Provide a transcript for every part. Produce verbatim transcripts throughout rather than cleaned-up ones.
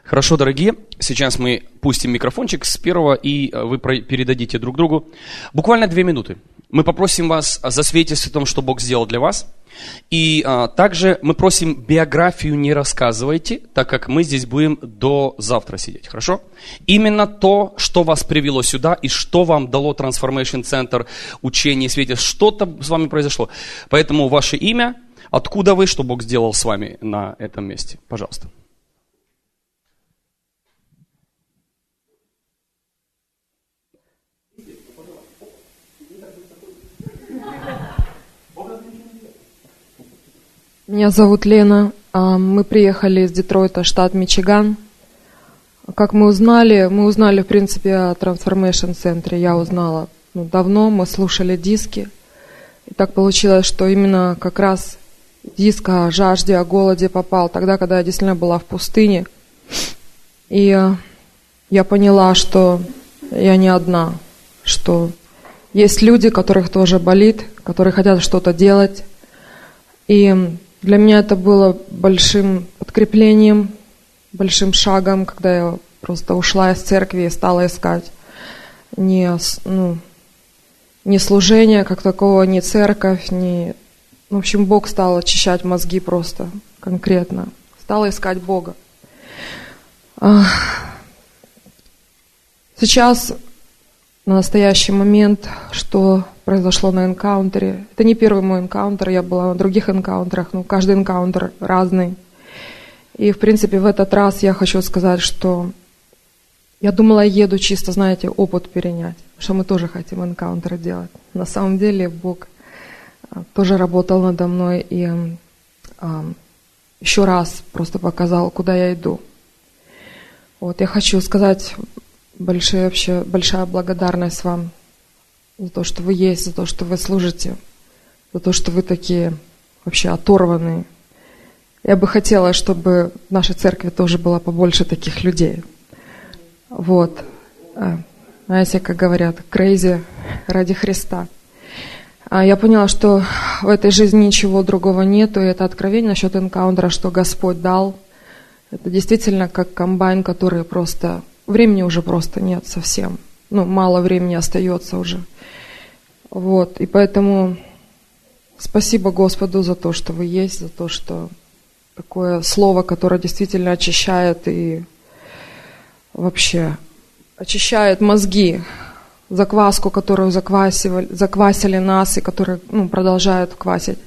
Хорошо, дорогие, сейчас мы пустим микрофончик с первого, и вы передадите друг другу. Буквально две минуты. Мы попросим вас засвидетельствовать о том, что Бог сделал для вас. И а, также мы просим, биографию не рассказывайте, так как мы здесь будем до завтра сидеть, хорошо? Именно то, что вас привело сюда и что вам дало Transformation Center, учение, свидетельство, что-то с вами произошло. Поэтому ваше имя, откуда вы, что Бог сделал с вами на этом месте. Пожалуйста. Меня зовут Лена. Мы приехали из Детройта, штат Мичиган. Как мы узнали, мы узнали, в принципе, о Transformation Center. Я узнала ну, давно, мы слушали диски. И так получилось, что именно как раз диск о жажде, о голоде попал тогда, когда я действительно была в пустыне. И я поняла, что я не одна, что есть люди, которых тоже болит, которые хотят что-то делать. И для меня это было большим подкреплением, большим шагом, когда я просто ушла из церкви и стала искать не, ну, не служение как такого, не церковь, не... В общем, Бог стал очищать мозги просто конкретно. Стала искать Бога. Сейчас, на настоящий момент, что произошло на энкаунтере. Это не первый мой энкаунтер, я была на других энкаунтерах, но каждый энкаунтер разный. И, в принципе, в этот раз я хочу сказать, что я думала, я еду чисто, знаете, опыт перенять, потому что мы тоже хотим энкаунтеры делать. На самом деле Бог тоже работал надо мной и а, еще раз просто показал, куда я иду. Вот, я хочу сказать большая, вообще, большая благодарность вам за то, что вы есть, за то, что вы служите, за то, что вы такие вообще оторванные. Я бы хотела, чтобы в нашей церкви тоже было побольше таких людей. Вот. Знаете, как говорят, crazy ради Христа. Я поняла, что в этой жизни ничего другого нету, и это откровение насчет энкаунтера, что Господь дал. Это действительно как комбайн, который просто... Времени уже просто нет совсем. Ну, мало времени остается уже. Вот, и поэтому спасибо Господу за то, что вы есть, за то, что такое слово, которое действительно очищает и вообще очищает мозги, закваску, которую заквасили, заквасили нас и которую ну, продолжают квасить.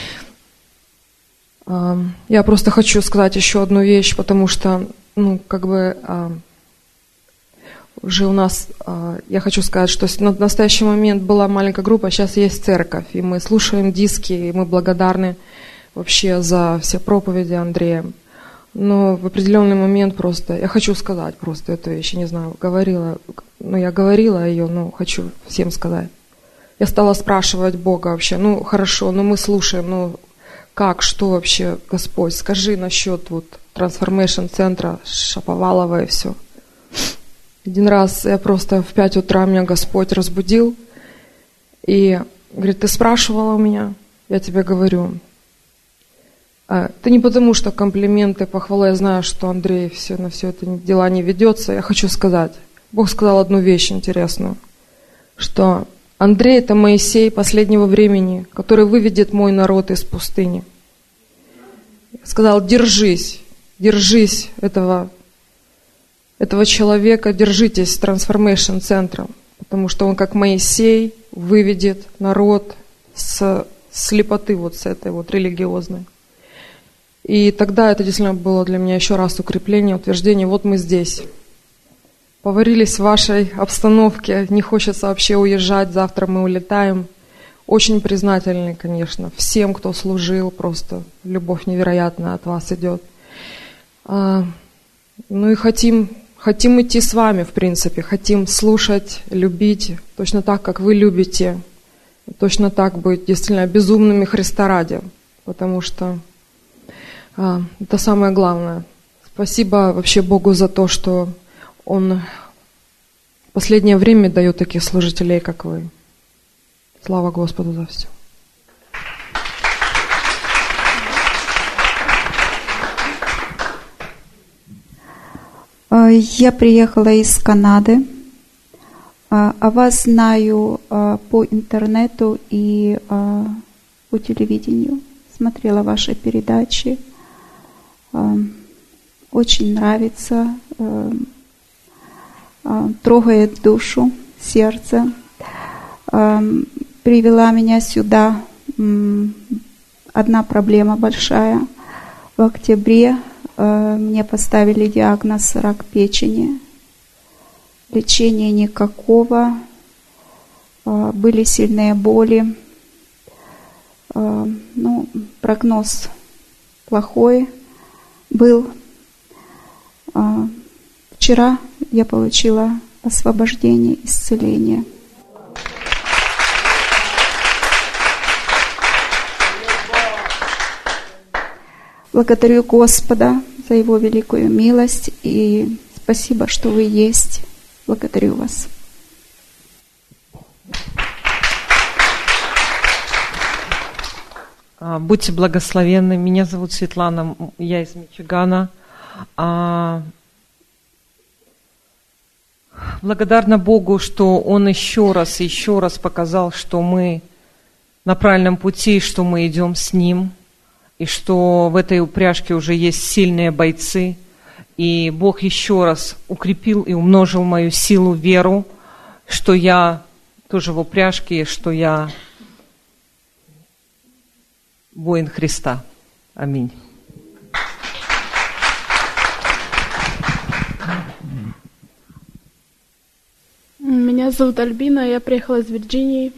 Я просто хочу сказать еще одну вещь, потому что, ну, как бы... Уже у нас, я хочу сказать, что на настоящий момент была маленькая группа, а сейчас есть церковь, и мы слушаем диски, и мы благодарны вообще за все проповеди Андрея. Но в определенный момент просто, я хочу сказать просто эту вещь, я не знаю, говорила, ну я говорила ее, но хочу всем сказать. Я стала спрашивать Бога вообще, ну хорошо, ну мы слушаем, ну как, что вообще, Господь, скажи насчет вот Transformation центра Шаповалова и все. Один раз я просто в пять утра меня Господь разбудил и говорит, ты спрашивала у меня? Я тебе говорю. Это не потому, что комплименты, похвалы, я знаю, что Андрей все, на все это дела не ведется. Я хочу сказать, Бог сказал одну вещь интересную, что Андрей – это Моисей последнего времени, который выведет мой народ из пустыни. Сказал, держись, держись этого этого человека, держитесь Transformation центром, потому что он как Моисей выведет народ с слепоты вот с этой вот религиозной. И тогда это действительно было для меня еще раз укрепление, утверждение, вот мы здесь. Поварились в вашей обстановке, не хочется вообще уезжать, завтра мы улетаем. Очень признательны, конечно, всем, кто служил, просто любовь невероятная от вас идет. Ну и хотим... Хотим идти с вами, в принципе, хотим слушать, любить, точно так, как вы любите, точно так быть действительно безумными Христа ради, потому что а, это самое главное. Спасибо вообще Богу за то, что Он в последнее время дает таких служителей, как вы. Слава Господу за все. Я приехала из Канады. О вас знаю по интернету и по телевидению. Смотрела ваши передачи. Очень нравится. Трогает душу, сердце. Привела меня сюда одна проблема большая. В октябре мне поставили диагноз рак печени. Лечения никакого. Были сильные боли. Ну, прогноз плохой был. Вчера я получила освобождение, исцеление. Благодарю Господа за Его великую милость и спасибо, что вы есть. Благодарю вас. Будьте благословенны. Меня зовут Светлана, я из Мичигана. Благодарна Богу, что Он еще раз и еще раз показал, что мы на правильном пути, что мы идем с Ним, и что в этой упряжке уже есть сильные бойцы. И Бог еще раз укрепил и умножил мою силу, веру, что я тоже в упряжке, что я воин Христа. Аминь. Меня зовут Альбина, я приехала из Вирджинии.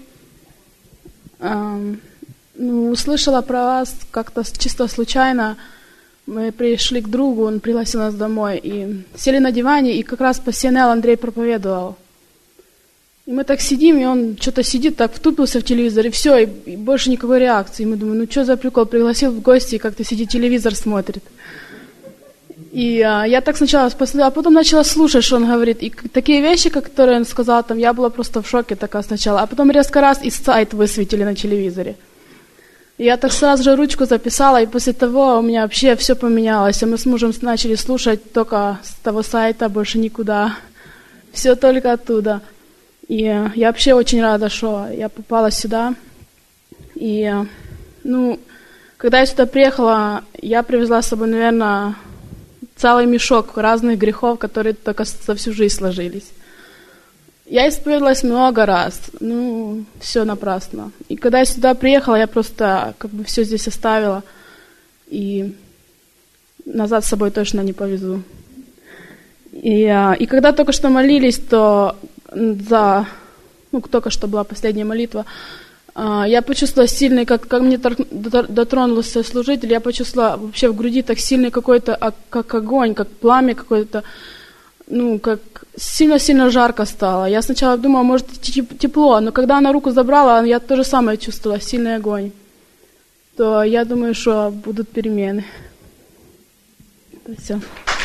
Эм, ну, услышала про вас как-то чисто случайно. Мы пришли к другу, он пригласил нас домой. И сели на диване, и как раз по си эн эл Андрей проповедовал. И мы так сидим, и он что-то сидит, так втупился в телевизор, и все, и, и больше никакой реакции. И мы думаем, ну что за прикол, пригласил в гости, и как-то сидит, телевизор смотрит. И а, я так сначала, а потом начала слушать, что он говорит. И такие вещи, которые он сказал, там, я была просто в шоке такая сначала. А потом резко раз и сайт высветили на телевизоре. И я так сразу же ручку записала, и после того у меня вообще все поменялось. А мы с мужем начали слушать только с того сайта, больше никуда. Все только оттуда. И я вообще очень рада, что я попала сюда. И, ну, когда я сюда приехала, я привезла с собой, наверное, целый мешок разных грехов, которые только за всю жизнь сложились. Я исповедовалась много раз, ну, все напрасно. И когда я сюда приехала, я просто как бы все здесь оставила. И назад с собой точно не повезу. И, и когда только что молились, то за, ну, только что была последняя молитва, я почувствовала сильный, как, как мне дотронулся служитель, я почувствовала вообще в груди так сильный какой-то, как огонь, как пламя какое-то, ну, как сильно-сильно жарко стало. Я сначала думала, может, тепло, но когда она руку забрала, я то же самое чувствовала, сильный огонь. То я думаю, что будут перемены. Это все.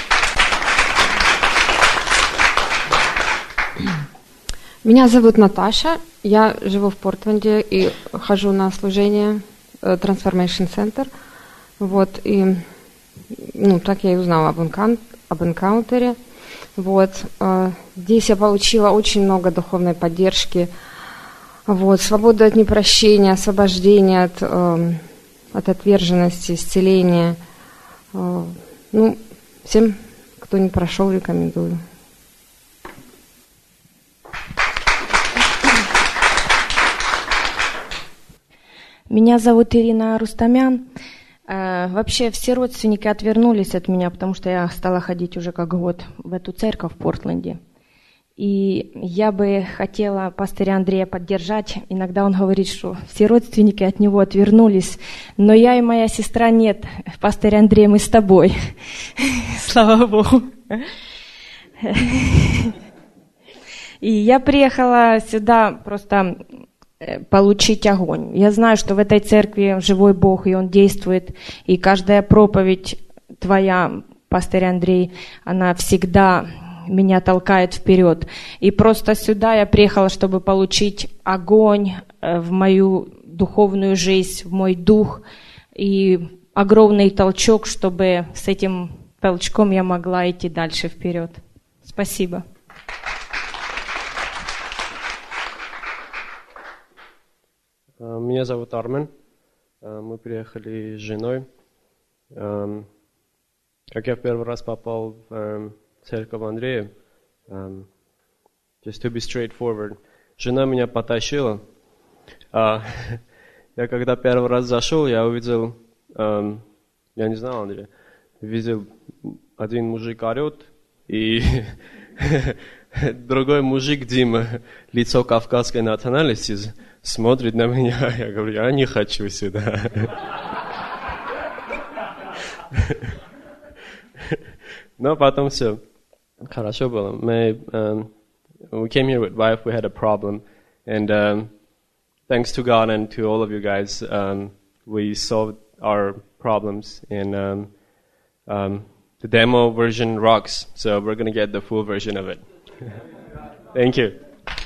Меня зовут Наташа, я живу в Портленде и хожу на служение Transformation Center. Вот, и, ну, так я и узнала об, энкан- об энкаунтере. Вот, здесь я получила очень много духовной поддержки, вот, свободу от непрощения, освобождения от, от отверженности, исцеления. Ну, всем, кто не прошел, рекомендую. Меня зовут Ирина Рустамян. Э, вообще все родственники отвернулись от меня, потому что я стала ходить уже как год в эту церковь в Портленде. И я бы хотела пастыря Андрея поддержать. Иногда он говорит, что все родственники от него отвернулись, но я и моя сестра нет. Пастырь Андрей, мы с тобой. Слава Богу. И я приехала сюда просто получить огонь. Я знаю, что в этой церкви живой Бог, и Он действует, и каждая проповедь твоя, пастырь Андрей, она всегда меня толкает вперед. И просто сюда я приехала, чтобы получить огонь в мою духовную жизнь, в мой дух, и огромный толчок, чтобы с этим толчком я могла идти дальше вперед. Спасибо. Меня зовут Армен. Мы приехали с женой. Как я в первый раз попал в церковь Андрея, just to be straightforward, жена меня потащила. Я когда первый раз зашел, я увидел, я не знал, Андрей, видел один мужик орет, и другой мужик, Дима, лицо кавказской национальности, смотрит на меня. Я говорю, я не хочу сюда. Но потом все хорошо было. Мы, um, we came here with wife, we had a problem, and um, thanks to God and to all of you guys, um, we solved our problems, and um, um, the demo version rocks, so we're going to get the full version of it. Thank you.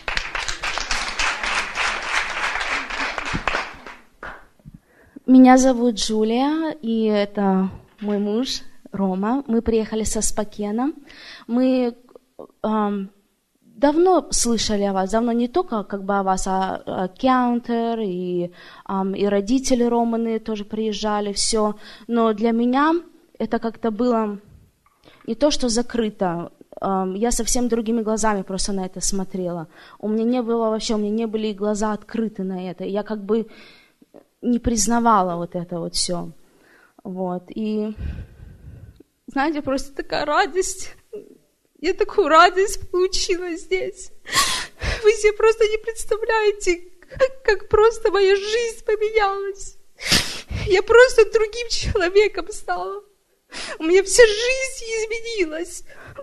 Меня зовут Джулия, и это мой муж Рома. Мы приехали со Спокена. Мы эм, давно слышали о вас, давно не только как бы о вас, а, а Каунтер и, эм, и родители Романы тоже приезжали, все. Но для меня это как-то было не то, что закрыто. Эм, я совсем другими глазами просто на это смотрела. У меня не было вообще, у меня не были глаза открыты на это. Я как бы не признавала вот это вот все. Вот. И, знаете, просто такая радость. Я такую радость получила здесь. Вы себе просто не представляете, как, как просто моя жизнь поменялась. Я просто другим человеком стала. У меня вся жизнь изменилась.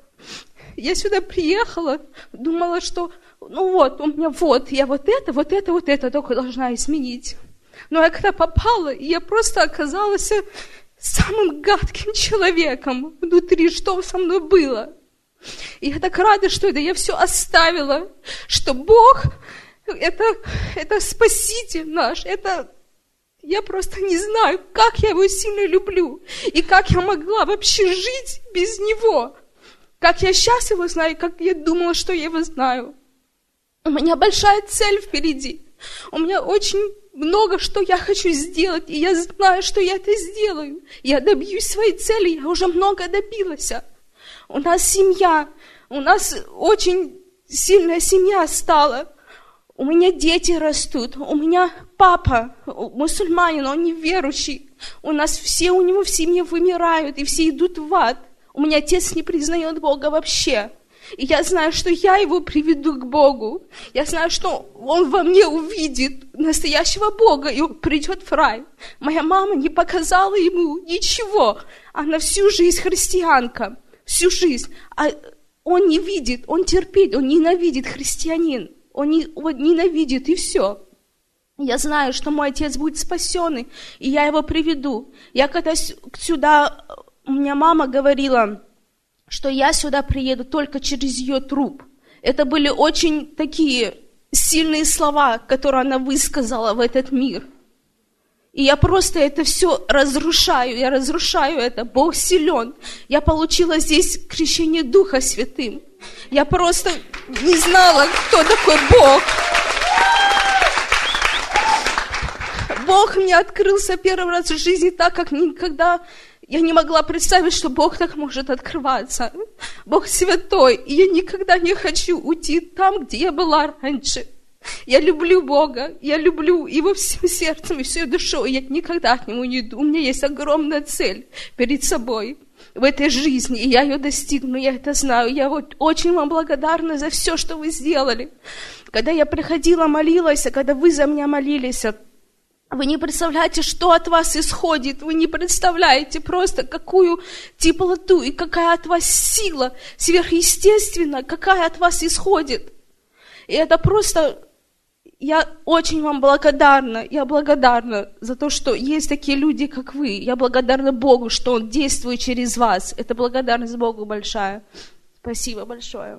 Я сюда приехала, думала, что ну вот, у меня вот, я вот это, вот это, вот это только должна изменить. Но я когда попала, я просто оказалась самым гадким человеком внутри, что со мной было. И я так рада, что это я все оставила, что Бог это, это Спаситель наш, это я просто не знаю, как я его сильно люблю, и как я могла вообще жить без него, как я сейчас его знаю, как я думала, что я его знаю. У меня большая цель впереди, у меня очень много, что я хочу сделать, и я знаю, что я это сделаю. Я добьюсь своей цели, я уже много добилась. У нас семья, у нас очень сильная семья стала. У меня дети растут, у меня папа мусульманин, он неверующий. У нас все у него в семье вымирают, и все идут в ад. У меня отец не признает Бога вообще. И я знаю, что я его приведу к Богу. Я знаю, что он во мне увидит настоящего Бога, и он придет в рай. Моя мама не показала ему ничего. Она всю жизнь христианка, всю жизнь. А он не видит, он терпит, он ненавидит христианин. Он, не, он ненавидит, и все. Я знаю, что мой отец будет спасенный, и я его приведу. Я когда сюда, у меня мама говорила, что я сюда приеду только через ее труп. Это были очень такие сильные слова, которые она высказала в этот мир. И я просто это все разрушаю, я разрушаю это. Бог силен. Я получила здесь крещение Духа Святым. Я просто не знала, кто такой Бог. Бог мне открылся первый раз в жизни так, как никогда... Я не могла представить, что Бог так может открываться. Бог святой, и я никогда не хочу уйти там, где я была раньше. Я люблю Бога, я люблю Его всем сердцем и всей душой, я никогда от Него не иду. У меня есть огромная цель перед собой в этой жизни, и я ее достигну, я это знаю. Я вот очень вам благодарна за все, что вы сделали. Когда я приходила, молилась, а когда вы за меня молились, вы не представляете, что от вас исходит, вы не представляете просто, какую теплоту и какая от вас сила сверхъестественная, какая от вас исходит. И это просто, я очень вам благодарна, я благодарна за то, что есть такие люди, как вы. Я благодарна Богу, что Он действует через вас. Это благодарность Богу большая. Спасибо большое.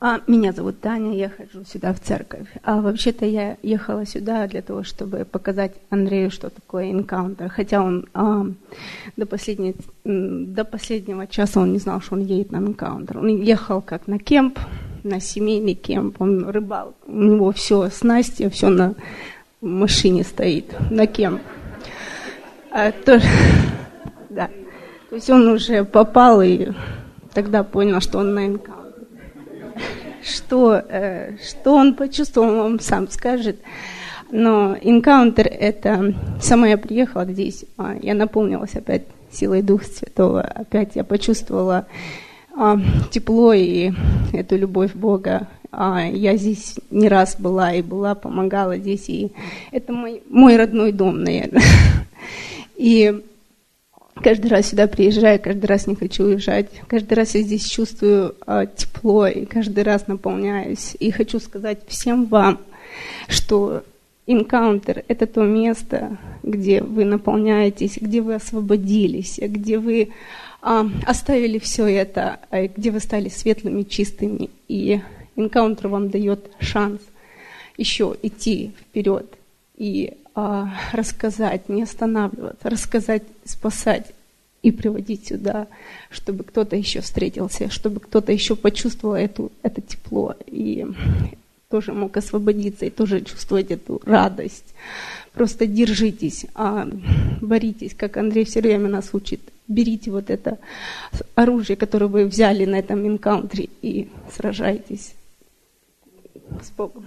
А, меня зовут Таня, я хожу сюда в церковь. А вообще-то я ехала сюда для того, чтобы показать Андрею, что такое энкаунтер. Хотя он а, до, последней, до последнего часа он не знал, что он едет на энкаунтер. Он ехал как на кемп, на семейный кемп. Он рыбал, у него все снасти, все на машине стоит, на кемп. А, то, да. То есть он уже попал и тогда понял, что он на энкаунтер. Что, э, что он почувствовал, он вам сам скажет. Но энкаунтер это... Сама я приехала здесь, а, я наполнилась опять силой Духа Святого. Опять я почувствовала а, тепло и эту любовь Бога. А, я здесь не раз была и была, помогала здесь. И это мой, мой родной дом, наверное. И каждый раз сюда приезжаю, каждый раз не хочу уезжать. Каждый раз я здесь чувствую а, тепло и каждый раз наполняюсь. И хочу сказать всем вам, что энкаунтер – это то место, где вы наполняетесь, где вы освободились, где вы а, оставили все это, а, где вы стали светлыми, чистыми. И энкаунтер вам дает шанс еще идти вперед и а, рассказать, не останавливаться, рассказать, спасать и приводить сюда, чтобы кто-то еще встретился, чтобы кто-то еще почувствовал эту, это тепло и тоже мог освободиться и тоже чувствовать эту радость. Просто держитесь, а, боритесь, как Андрей все время нас учит. Берите вот это оружие, которое вы взяли на этом энкаунтере, и сражайтесь. С Богом.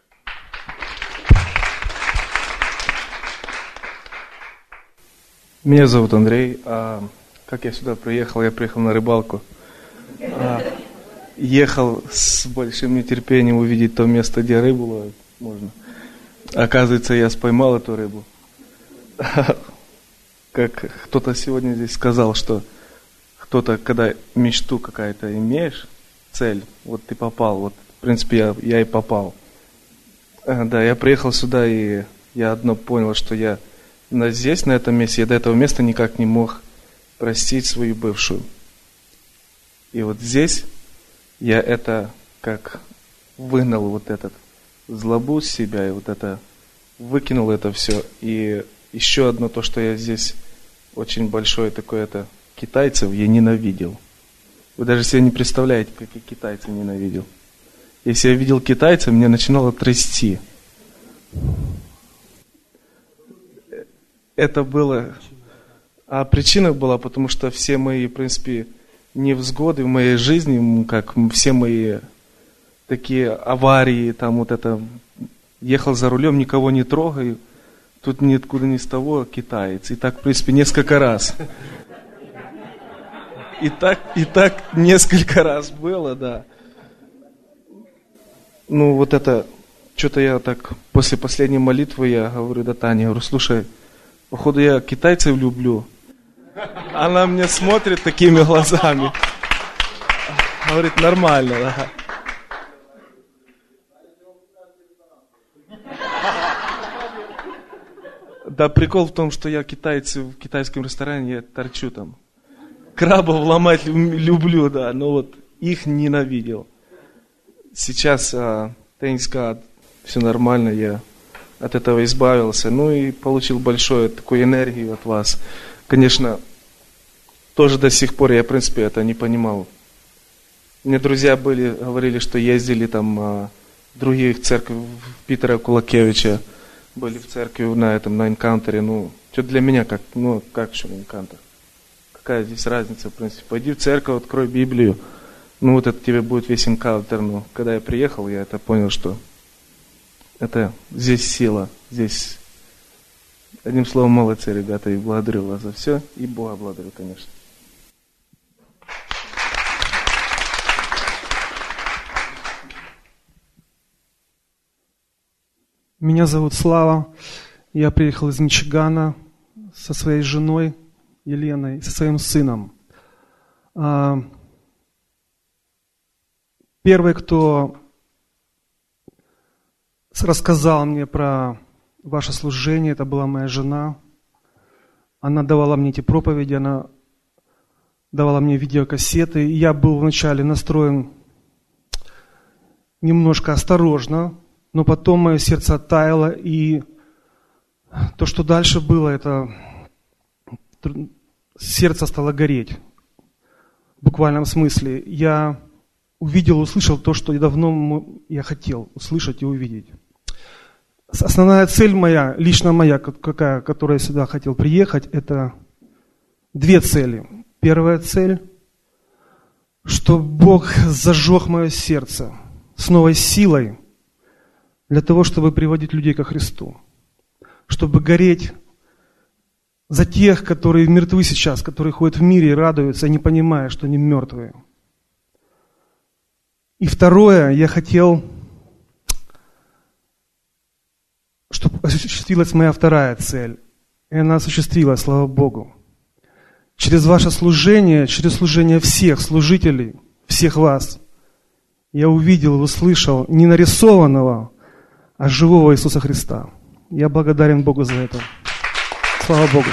Меня зовут Андрей. А, как я сюда приехал? Я приехал на рыбалку. А, ехал с большим нетерпением увидеть то место, где рыбу ловят можно. Оказывается, я споймал эту рыбу. Как кто-то сегодня здесь сказал, что кто-то, когда мечту какая-то имеешь, цель, вот ты попал, вот в принципе я, я и попал. А, да, я приехал сюда, и я одно понял, что я Но здесь, на этом месте, я до этого места никак не мог простить свою бывшую. И вот здесь я это как выгнал вот этот злобу с себя, и вот это выкинул это все. И еще одно то, что я здесь очень большое такое, это китайцев я ненавидел. Вы даже себе не представляете, каких китайцев ненавидел. Если я видел китайцев, меня начинало трясти. Это было... А причина была, потому что все мои, в принципе, невзгоды в моей жизни, как все мои такие аварии, там вот это... Ехал за рулем, никого не трогаю, тут ниоткуда ни с того китаец. И так, в принципе, несколько раз. И так, и так несколько раз было, да. Ну, вот это... Что-то я так... После последней молитвы я говорю до Тани, я говорю, слушай, походу я китайцев люблю. Она мне смотрит такими глазами. Говорит, нормально, да. Да, прикол в том, что я китайцы в китайском ресторане, я торчу там. Крабов ломать люблю, да, но вот их ненавидел. Сейчас, uh, thanks God, все нормально, я от этого избавился. Ну и получил большую такую энергию от вас. Конечно, тоже до сих пор я, в принципе, это не понимал. Мне друзья были, говорили, что ездили там uh, в других церкви, в Питера Кулакевича, были в церкви на этом, на энкаунтере. Ну, что для меня, как, ну, как что энкаунтер? Какая здесь разница, в принципе? Пойди в церковь, открой Библию. Ну, вот это тебе будет весь энкаунтер. Ну, когда я приехал, я это понял, что это здесь сила, здесь... Одним словом, молодцы, ребята, и благодарю вас за все. И Бога благодарю, конечно. Меня зовут Слава. Я приехал из Мичигана со своей женой Еленой, со своим сыном. Первый, кто рассказал мне про ваше служение, это была моя жена. Она давала мне эти проповеди, она давала мне видеокассеты. И я был вначале настроен немножко осторожно, но потом мое сердце оттаяло, и то, что дальше было, это сердце стало гореть. В буквальном смысле. Я увидел, услышал то, что давно я хотел услышать и увидеть. Основная цель моя, лично моя, какая, которой я сюда хотел приехать, это две цели. Первая цель, что Бог зажег мое сердце с новой силой для того, чтобы приводить людей ко Христу. Чтобы гореть за тех, которые мертвы сейчас, которые ходят в мире и радуются, не понимая, что они мертвые. И второе, я хотел, чтобы осуществилась моя вторая цель. И она осуществилась, слава Богу. Через ваше служение, через служение всех служителей, всех вас, я увидел и услышал не нарисованного, а живого Иисуса Христа. Я благодарен Богу за это. Слава Богу.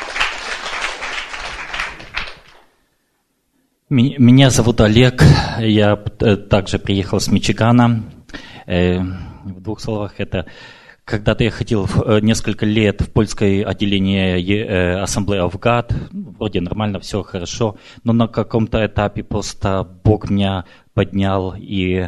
Меня зовут Олег, я также приехал с Мичигана. В двух словах, это когда-то я ходил несколько лет в польское отделение Assembly of God, вроде нормально, все хорошо, но на каком-то этапе просто Бог меня поднял и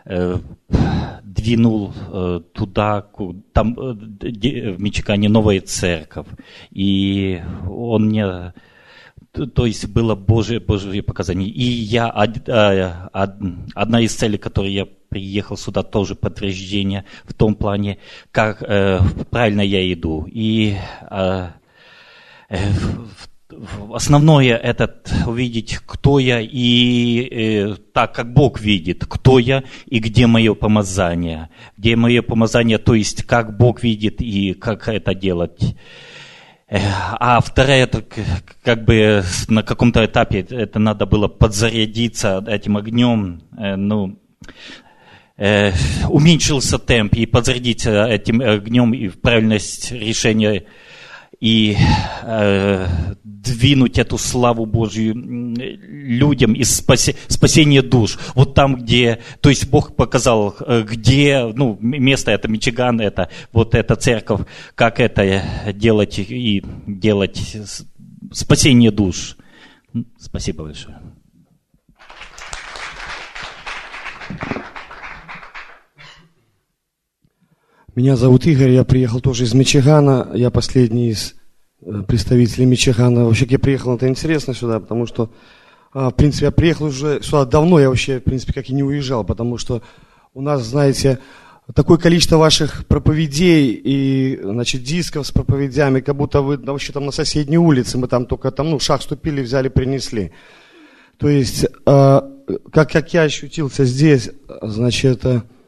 двинул туда, там в Мичигане новая церковь, и он мне... То есть было Божие, Божие показание. И я, одна из целей, которой я приехал сюда, тоже подтверждение в том плане, как э, правильно я иду. И э, э, основное это увидеть, кто я, и э, так, как Бог видит, кто я и где мое помазание. Где мое помазание, то есть как Бог видит и как это делать. А вторая, это как бы на каком-то этапе это надо было подзарядиться этим огнем, ну, э, уменьшился темп и подзарядиться этим огнем и в правильность решения и э, двинуть эту славу Божью людям из спаси, спасения душ. Вот там, где, то есть Бог показал, где, ну, место это Мичиган, это вот эта церковь, как это делать и делать спасение душ. Спасибо большое. Меня зовут Игорь, я приехал тоже из Мичигана, я последний из представителей Мичигана. Вообще, я приехал, это интересно сюда, потому что, в принципе, я приехал уже сюда давно, я вообще, в принципе, как и не уезжал, потому что у нас, знаете, такое количество ваших проповедей и, значит, дисков с проповедями, как будто вы вообще там на соседней улице, мы там только там, ну, шаг ступили, взяли, принесли. То есть, как, как я ощутился здесь, значит,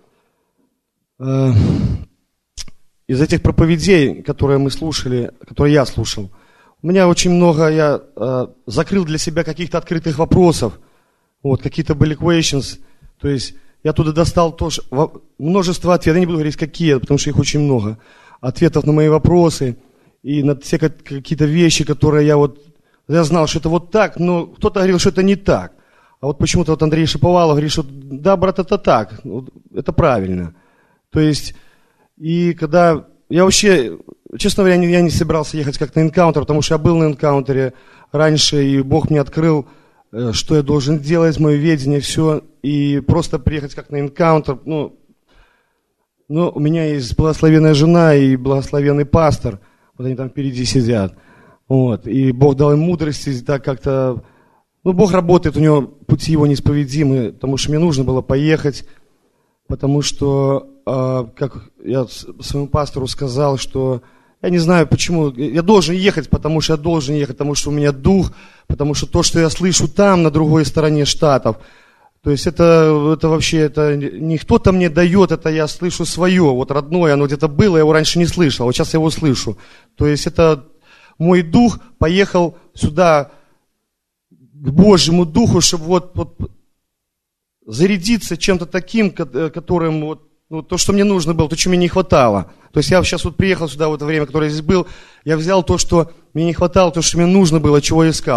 из этих проповедей, которые мы слушали, которые я слушал, у меня очень много, я э, закрыл для себя каких-то открытых вопросов, вот, какие-то были questions, то есть я туда достал тоже множество ответов, я не буду говорить какие, потому что их очень много, ответов на мои вопросы и на все какие-то вещи, которые я вот, я знал, что это вот так, но кто-то говорил, что это не так. А вот почему-то вот Андрей Шиповалов говорит, что да, брат, это так, это правильно. То есть... И когда я вообще, честно говоря, я не собирался ехать как на энкаунтер, потому что я был на энкаунтере раньше, и Бог мне открыл, что я должен делать, мое видение, все. И просто приехать как на энкаунтер, ну, ну, у меня есть благословенная жена и благословенный пастор, вот они там впереди сидят. Вот. И Бог дал им мудрости, так как-то, ну, Бог работает, у него пути его неисповедимы, потому что мне нужно было поехать, потому что... как я своему пастору сказал, что я не знаю почему, я должен ехать, потому что я должен ехать, потому что у меня дух, потому что то, что я слышу там, на другой стороне штатов, то есть это, это вообще, это не кто-то мне дает, это я слышу свое, вот родное, оно где-то было, я его раньше не слышал, вот сейчас я его слышу. То есть это мой дух поехал сюда к Божьему духу, чтобы вот, вот зарядиться чем-то таким, которым вот, ну, то, что мне нужно было, то, чего мне не хватало. То есть я сейчас вот приехал сюда в это время, которое я здесь был, я взял то, что мне не хватало, то, что мне нужно было, чего я искал.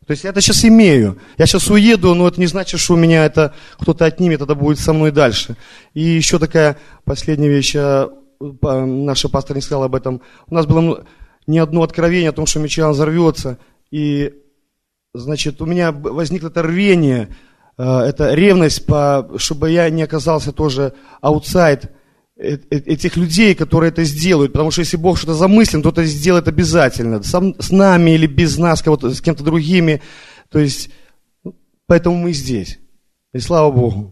То есть я это сейчас имею. Я сейчас уеду, но это не значит, что у меня это кто-то отнимет, это будет со мной дальше. И еще такая последняя вещь, наша пастор не сказала об этом. У нас было не одно откровение о том, что Мичиган взорвется. И, значит, у меня возникло это рвение, это ревность, по, чтобы я не оказался тоже аутсайд этих людей, которые это сделают. Потому что если Бог что-то замыслил, то это сделает обязательно. Сам, с нами или без нас, кого-то, с кем-то другими. То есть, поэтому мы здесь. И слава Богу.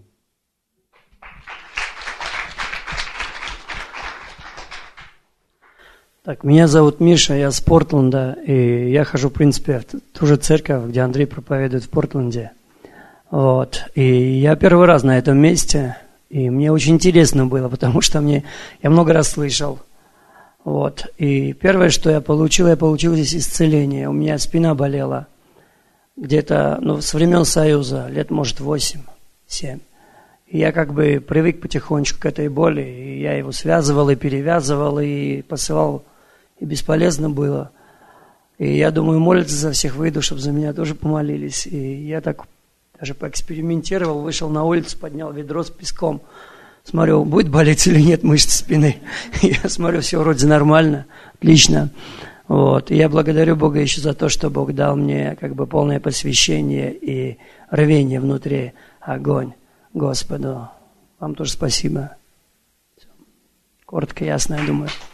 Так, меня зовут Миша, я с Портленда, и я хожу, в принципе, в ту же церковь, где Андрей проповедует в Портленде. Вот. И я первый раз на этом месте, и мне очень интересно было, потому что мне, я много раз слышал. Вот. И первое, что я получил, я получил здесь исцеление. У меня спина болела где-то, ну, с времен Союза, лет, может, восемь-семь. И я как бы привык потихонечку к этой боли, и я его связывал и перевязывал, и посылал, и бесполезно было. И я думаю, молиться за всех выйду, чтобы за меня тоже помолились. И я так даже поэкспериментировал, вышел на улицу, поднял ведро с песком, смотрю, будет болеть или нет мышцы спины. Я смотрю, все вроде нормально, отлично. Вот. И я благодарю Бога еще за то, что Бог дал мне как бы полное посвящение и рвение внутри, огонь Господу. Вам тоже спасибо. Коротко, ясно, я думаю.